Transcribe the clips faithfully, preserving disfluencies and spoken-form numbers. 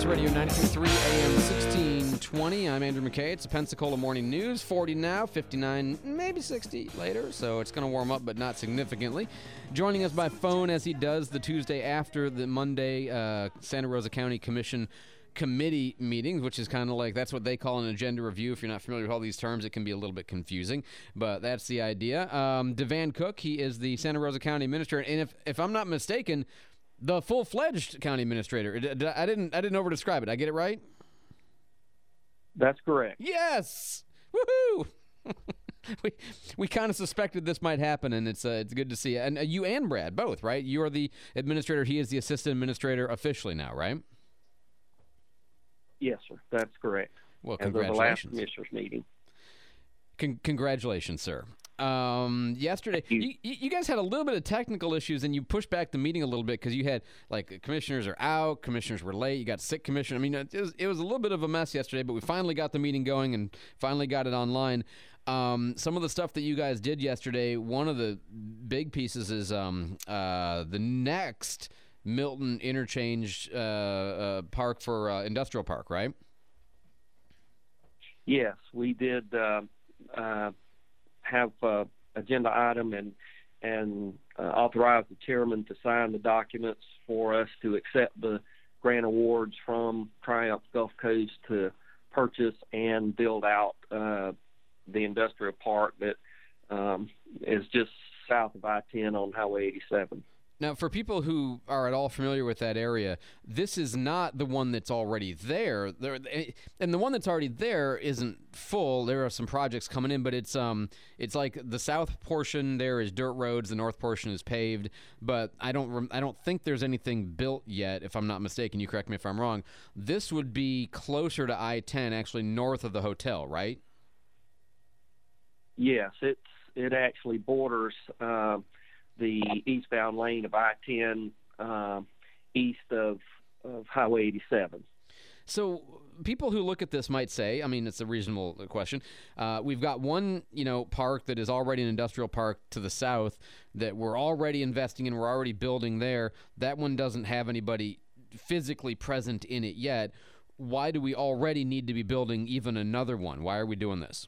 News Radio ninety-two point three A M sixteen twenty. I'm Andrew McKay. It's the Pensacola Morning News. forty now, fifty-nine, maybe sixty later, so it's going to warm up, but not significantly. Joining us by phone as he does the Tuesday after the Monday uh, Santa Rosa County Commission committee meetings, which is kind of like, that's what they call an agenda review. If you're not familiar with all these terms, it can be a little bit confusing, but that's the idea. Um, Devan Cook, he is the Santa Rosa County Administrator, and if, if I'm not mistaken, the full-fledged county administrator. I didn't I didn't over-describe it. I get it right? That's correct. Yes! Woohoo! we we kind of suspected this might happen, and it's uh, it's good to see. And uh, you and Brad, both, right? You are the administrator. He is the assistant administrator officially now, right? Yes, sir. That's correct. Well, As of the last congratulations. commissioners meeting. Con- congratulations, sir. Um, yesterday, you. You, you guys had a little bit of technical issues, and you pushed back the meeting a little bit because you had, like, commissioners are out, commissioners were late, you got sick commissioner. I mean, it was, it was a little bit of a mess yesterday, but we finally got the meeting going and finally got it online. Um, some of the stuff that you guys did yesterday, one of the big pieces is um, uh, the next Milton Interchange uh, uh, Park for uh, Industrial Park, right? Yes, we did uh, uh, have uh agenda item and and uh, authorize the chairman to sign the documents for us to accept the grant awards from Triumph Gulf Coast to purchase and build out uh, the industrial park that um, is just south of I ten on Highway eighty-seven. Now, for people who are at all familiar with that area, this is not the one that's already there. There, and the one that's already there isn't full. There are some projects coming in, but it's um, it's like the south portion there is dirt roads, the north portion is paved. But I don't, I don't think there's anything built yet, if I'm not mistaken. You correct me if I'm wrong. This would be closer to I ten, actually north of the hotel, right? Yes, it's it actually borders Uh, the eastbound lane of I ten uh, east of, of Highway eighty-seven. So people who look at this might say, I mean, it's a reasonable question. Uh, we've got one, you know, park that is already an industrial park to the south that we're already investing in. We're already building there. That one doesn't have anybody physically present in it yet. Why do we already need to be building even another one? Why are we doing this?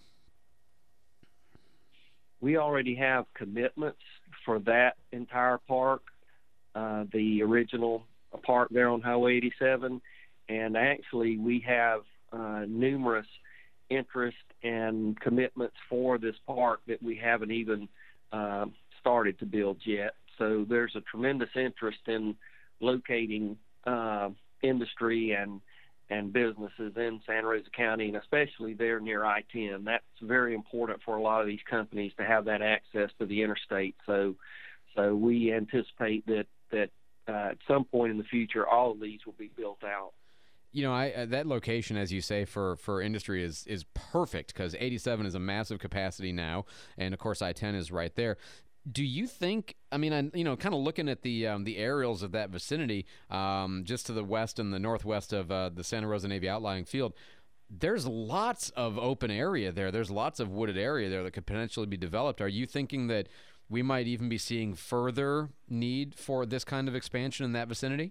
We already have commitments for that entire park, uh, the original park there on Highway eighty-seven, and actually we have uh, numerous interest and commitments for this park that we haven't even uh, started to build yet. So there's a tremendous interest in locating uh, industry and and businesses in Santa Rosa County, and especially there near I ten. That's very important for a lot of these companies to have that access to the interstate. So so we anticipate that, that uh, at some point in the future, all of these will be built out. You know, I, uh, that location, as you say, for, for industry is is perfect because eighty-seven is a massive capacity now, and, of course, I ten is right there. Do you think, I mean, I, you know, kind of looking at the um, the aerials of that vicinity, um, just to the west and the northwest of uh, the Santa Rosa Navy outlying field, there's lots of open area there. There's lots of wooded area there that could potentially be developed. Are you thinking that we might even be seeing further need for this kind of expansion in that vicinity?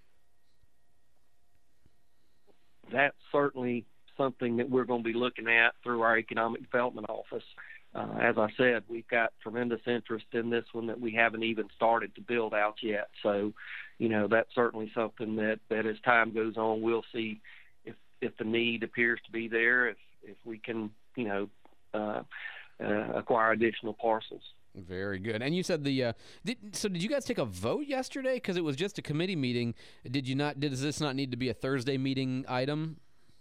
That's certainly something that we're going to be looking at through our Economic Development Office. Uh, as I said, we've got tremendous interest in this one that we haven't even started to build out yet. So, you know, that's certainly something that, that as time goes on, we'll see if, if the need appears to be there, if, if we can, you know, uh, uh, acquire additional parcels. Very good. And you said the uh, did, so did you guys take a vote yesterday? Because it was just a committee meeting. Did you not? Did, does this not need to be a Thursday meeting item?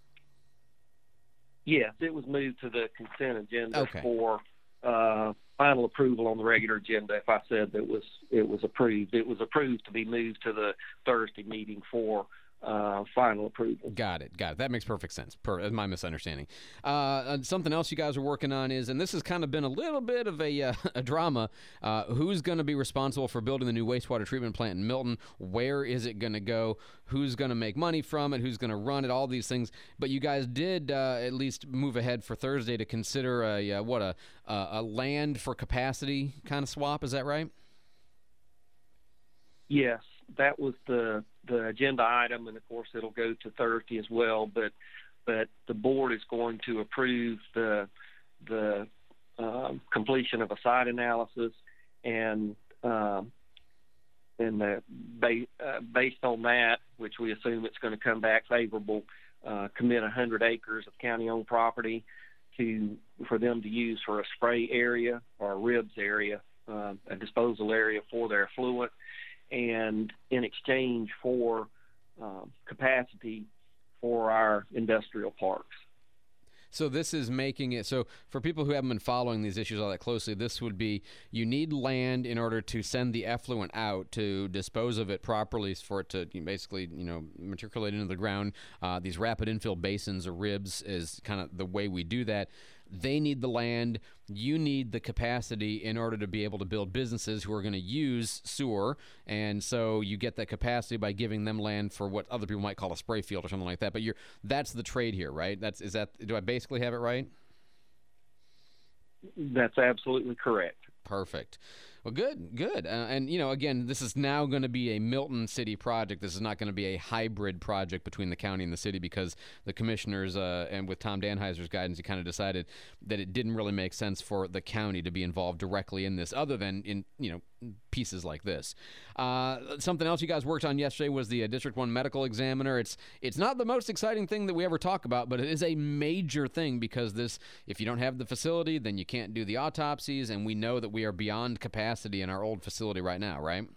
Yes, it was moved to the consent agenda Okay. for uh, final approval on the regular agenda. If I said that it was it was approved, it was approved to be moved to the Thursday meeting for uh, final approval. Got it. Got it. That makes perfect sense. Per, that's my misunderstanding. Uh, something else you guys are working on is, and this has kind of been a little bit of a, uh, a drama, uh, who's going to be responsible for building the new wastewater treatment plant in Milton? Where is it going to go? Who's going to make money from it? Who's going to run it? All these things. But you guys did uh, at least move ahead for Thursday to consider a, uh, what, a, a, a land for capacity kind of swap. Is that right? Yes, that was the the agenda item, and of course it'll go to Thursday as well. But but the board is going to approve the the um, completion of a site analysis, and um, and the, ba- uh, based on that, which we assume it's going to come back favorable, uh, commit one hundred acres of county-owned property to for them to use for a spray area or a ribs area, uh, a disposal area for their effluent, and in exchange for um, capacity for our industrial parks. So this is making it so for people who haven't been following these issues all that closely, this would be you need land in order to send the effluent out to dispose of it properly for it to basically, you know, matriculate into the ground. Uh, these rapid infill basins or ribs is kind of the way we do that. They need the land. You need the capacity in order to be able to build businesses who are going to use sewer. And so you get that capacity by giving them land for what other people might call a spray field or something like that. But you're that's the trade here, right? That's is that do I basically have it right? That's absolutely correct. Perfect. Well, good, good. Uh, and, you know, again, this is now going to be a Milton City project. This is not going to be a hybrid project between the county and the city because the commissioners, uh, and with Tom Danheiser's guidance, he kind of decided that it didn't really make sense for the county to be involved directly in this other than in, you know, pieces like this. Uh, something else you guys worked on yesterday was the uh, District one medical examiner. It's it's not the most exciting thing that we ever talk about, but it is a major thing because this, if you don't have the facility, then you can't do the autopsies, and we know that we are beyond capacity in our old facility right now, right?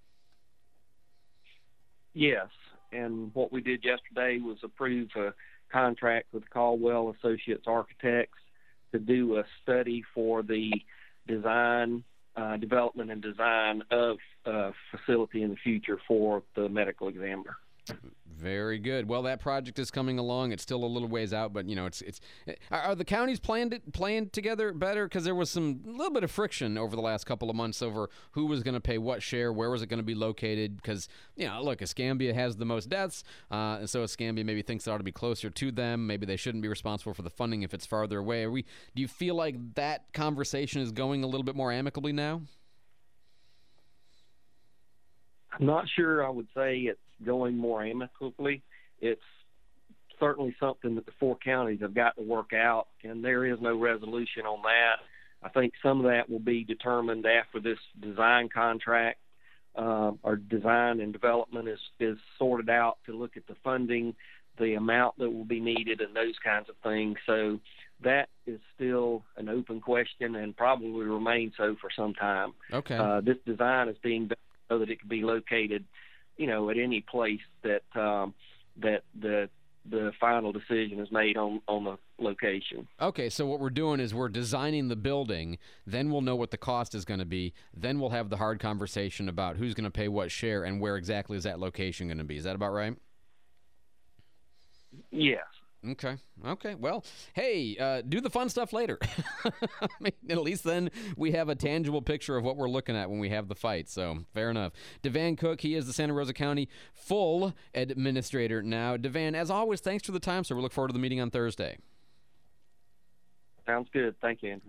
Yes, and what we did yesterday was approve a contract with Caldwell Associates Architects to do a study for the design Uh, development and design of a facility in the future for the medical examiner. Very good. Well, that project is coming along. It's still a little ways out, but you know, it's it's. Are, are the counties planned it, planned together better? Because there was some little bit of friction over the last couple of months over who was going to pay what share, where was it going to be located? Because you know, look, Escambia has the most deaths, uh, and so Escambia maybe thinks it ought to be closer to them. Maybe they shouldn't be responsible for the funding if it's farther away. Are we? Do you feel like that conversation is going a little bit more amicably now? I'm not sure I would say it's going more amicably. It's certainly something that the four counties have got to work out, and there is no resolution on that. I think some of that will be determined after this design contract uh, or design and development is, is sorted out to look at the funding, the amount that will be needed, and those kinds of things. So that is still an open question and probably will remain so for some time. Okay. Uh, this design is being done so that it can be located, you know, at any place that um, that the the final decision is made on, on the location. Okay, so what we're doing is we're designing the building, then we'll know what the cost is going to be, then we'll have the hard conversation about who's going to pay what share and where exactly is that location going to be. Is that about right? Yes. Okay. Okay. Well, hey, uh, do the fun stuff later. I mean, at least then we have a tangible picture of what we're looking at when we have the fight. So fair enough. Devan Cook, he is the Santa Rosa County full administrator now. Devan, as always, thanks for the time, sir. We look forward to the meeting on Thursday. Sounds good. Thank you, Andrew.